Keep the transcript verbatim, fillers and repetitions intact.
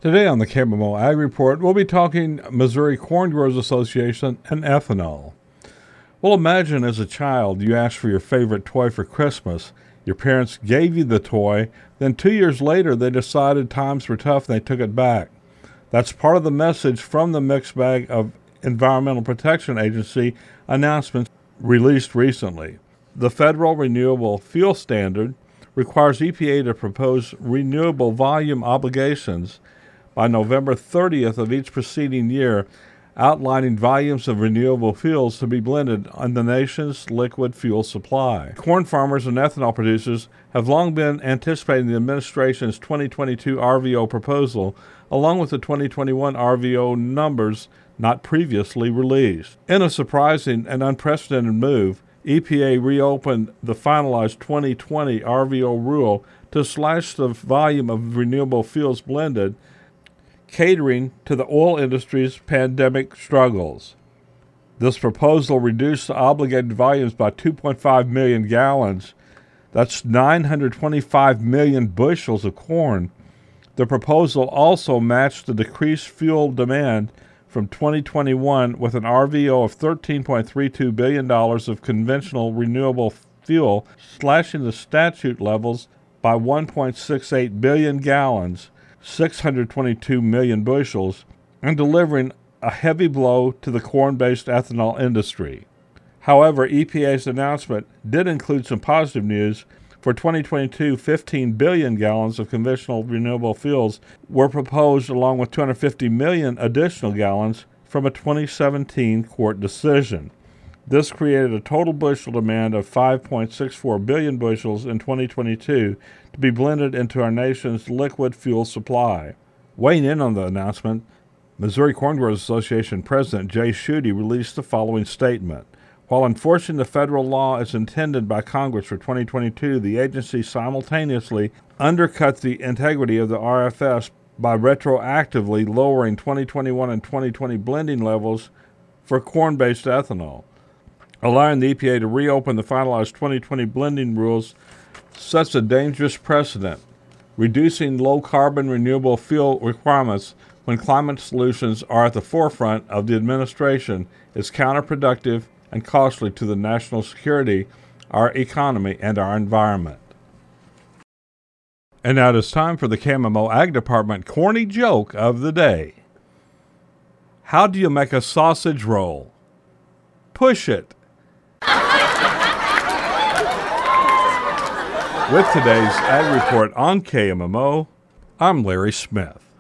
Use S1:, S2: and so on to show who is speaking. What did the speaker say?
S1: Today on the K M M O Ag Report, we'll be talking Missouri Corn Growers Association and ethanol. Well, imagine as a child you asked for your favorite toy for Christmas. Your parents gave you the toy, then two years later they decided times were tough and they took it back. That's part of the message from the mixed bag of Environmental Protection Agency announcements released recently. The Federal Renewable Fuel Standard requires E P A to propose renewable volume obligations by November thirtieth of each preceding year, outlining volumes of renewable fuels to be blended on the nation's liquid fuel supply. Corn farmers and ethanol producers have long been anticipating the administration's twenty twenty-two R V O proposal, along with the twenty twenty-one R V O numbers not previously released. In a surprising and unprecedented move, E P A reopened the finalized twenty twenty R V O rule to slash the volume of renewable fuels blended, catering to the oil industry's pandemic struggles. This proposal reduced the obligated volumes by two point five million gallons. That's nine hundred twenty-five million bushels of corn. The proposal also matched the decreased fuel demand from twenty twenty-one with an R V O of thirteen point three two billion dollars of conventional renewable fuel, slashing the statute levels by one point six eight billion gallons, six hundred twenty-two million bushels, and delivering a heavy blow to the corn-based ethanol industry. However, E P A's announcement did include some positive news. For twenty twenty-two, fifteen billion gallons of conventional renewable fuels were proposed, along with two hundred fifty million additional gallons from a twenty seventeen court decision. This created a total bushel demand of five point six four billion bushels in twenty twenty-two to be blended into our nation's liquid fuel supply. Weighing in on the announcement, Missouri Corn Growers Association President Jay Schutte released the following statement. While enforcing the federal law as intended by Congress for twenty twenty-two, the agency simultaneously undercut the integrity of the R F S by retroactively lowering twenty twenty-one and twenty twenty blending levels for corn-based ethanol. Allowing the E P A to reopen the finalized twenty twenty blending rules sets a dangerous precedent. Reducing low-carbon renewable fuel requirements when climate solutions are at the forefront of the administration is counterproductive and costly to the national security, our economy, and our environment. And now it is time for the K M M O Ag Department corny joke of the day. How do you make a sausage roll? Push it. With today's Ag Report on K M M O, I'm Larry Smith.